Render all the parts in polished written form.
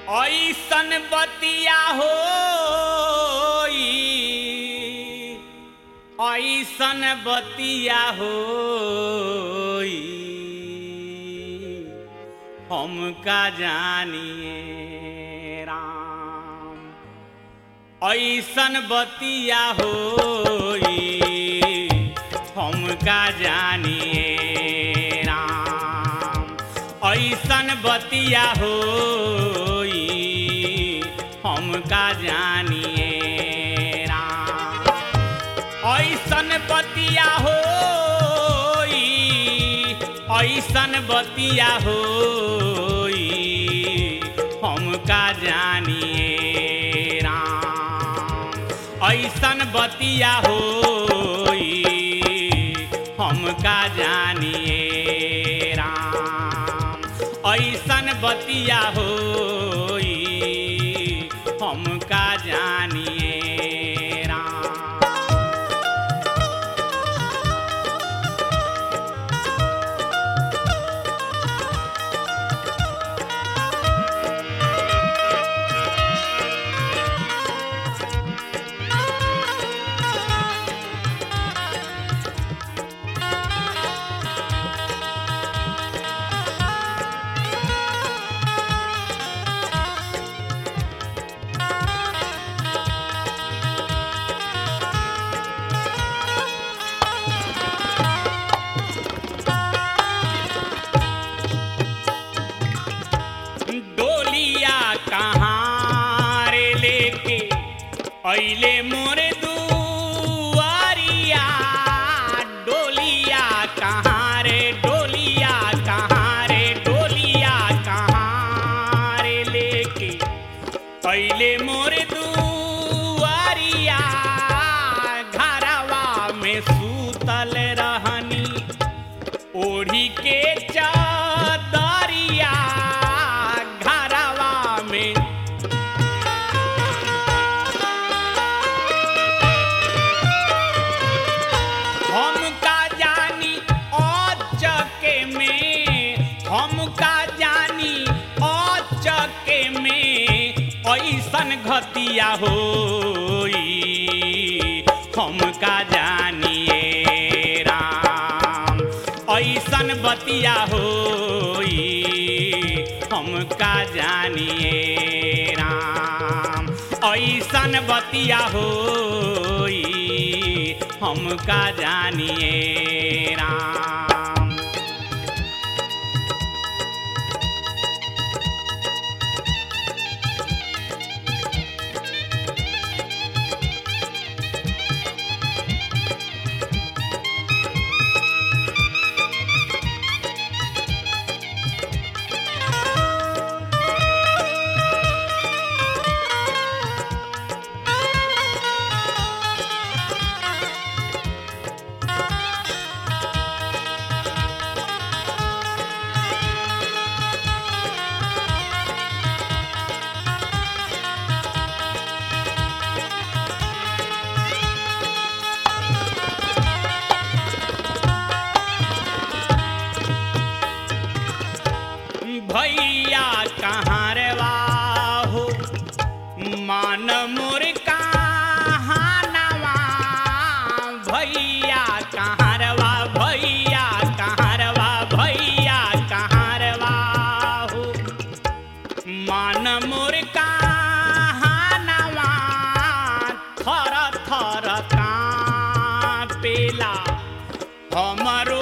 ऐसन बतिया होई, ऐसन बतिया होई, हमका जानिए राम। ऐसन बतिया होई, हमका जानिए राम। ऐसन बतिया होई, हमका जानिए राम। ऐसन बतिया होई, ऐसन बतिया होई, हमका जानिए राम। ऐसन बतिया होई, हमका जानिए राम। ऐसन बतिया होई, हमका जानिए राम। अइले मोरे दुआरिया, डोलिया कहाँ रे, डोलिया कहाँ रे, डोलिया कहाँ रे लेके अइले मोरे दुआरिया। घरवा में सूतल रहनी ओढ़ी के चादरिया, घरवा में ऐसन घतिया होई, हमका जानिए राम। ऐसन बतिया होई, हमका जानिए राम। ऐसन बतिया होई, हमका जानिए राम। भैया कहाँ रे वाहो, मान मोर कहाँ नवा। भैया कहाँ रे वा, भैया कहाँ रे वा, भैया कहाँ रे वाहो, मान मोर कहाँ नवा। थर थर कांपेला हमरो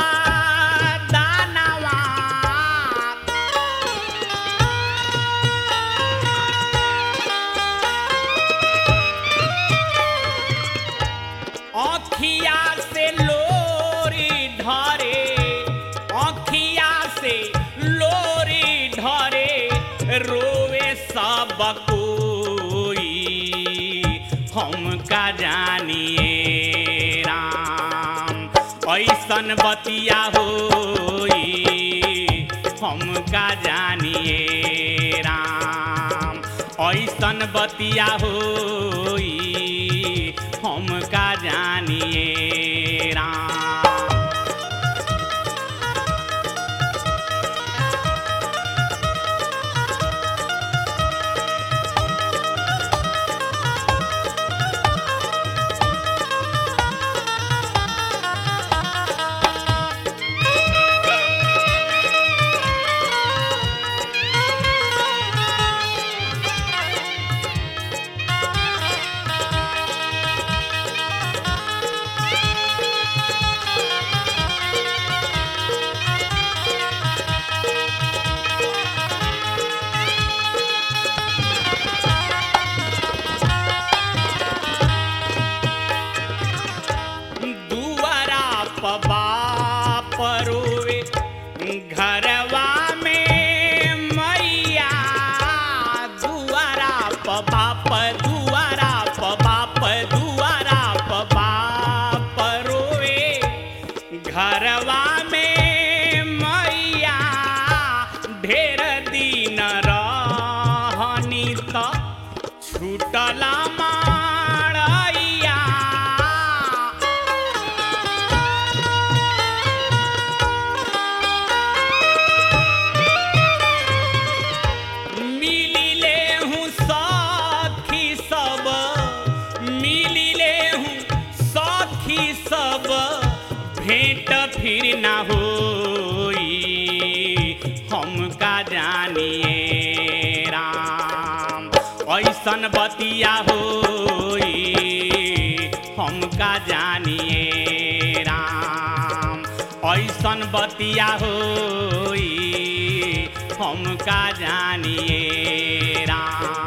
अखिया से लोरी ढरे, अखिया से लोरी ढरे, रोवे सब कोई, हमका जानिए राम। ऐसन बतिया होई, हमका जानिए राम। ऐसन बतिया होई, हमका जानिए राम। हमका जानिए राम। ऐसन बतिया होई हमका जानिए राम। ऐसन बतिया होई हमका जानिए राम।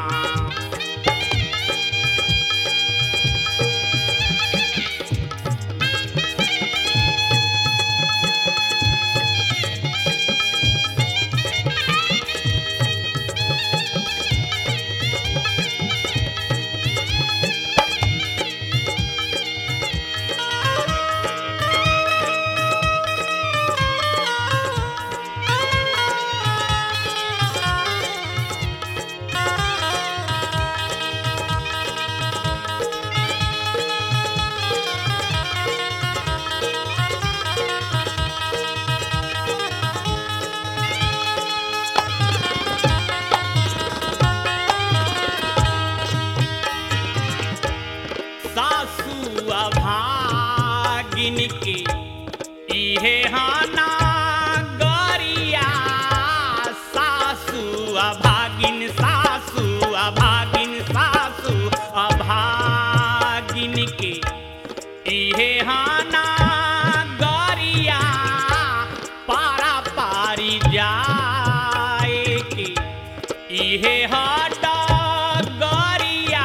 सासु अभागिन के इहे हाना गरिया। सासु अभागिन सासु अभागिन सासु अभागिन के इहे हाना गरिया। पारा पारी जाए के इहे हट गरिया।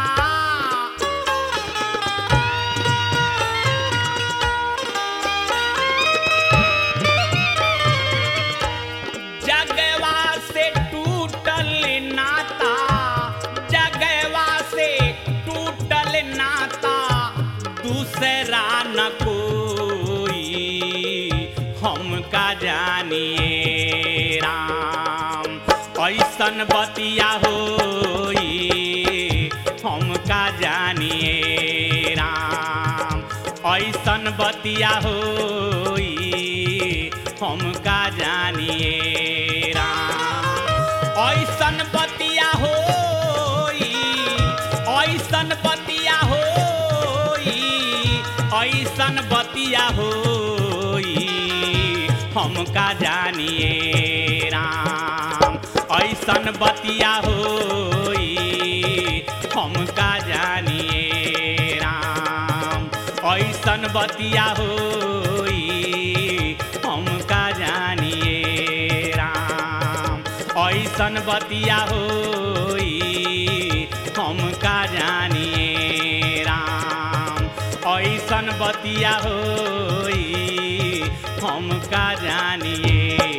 जगवा से टूटल नाता जगवा से टूटल नाता दूसरा न कोई हमका जानिए राम। ऐसन बतिया होई हमका जानिए राम। ऐसन बतिया होई हमका जानिए राम। ऐसन बतिया होई ऐसन बतिया होई ऐसन बतिया होई हमका जानिए राम। ऐसन बतिया होई हमका जानिए राम। ऐसन बतिया होई हमका जानिए राम। ऐसन बतिया होई हमका जानिए राम। ऐसन बतिया होई हमका जानिए।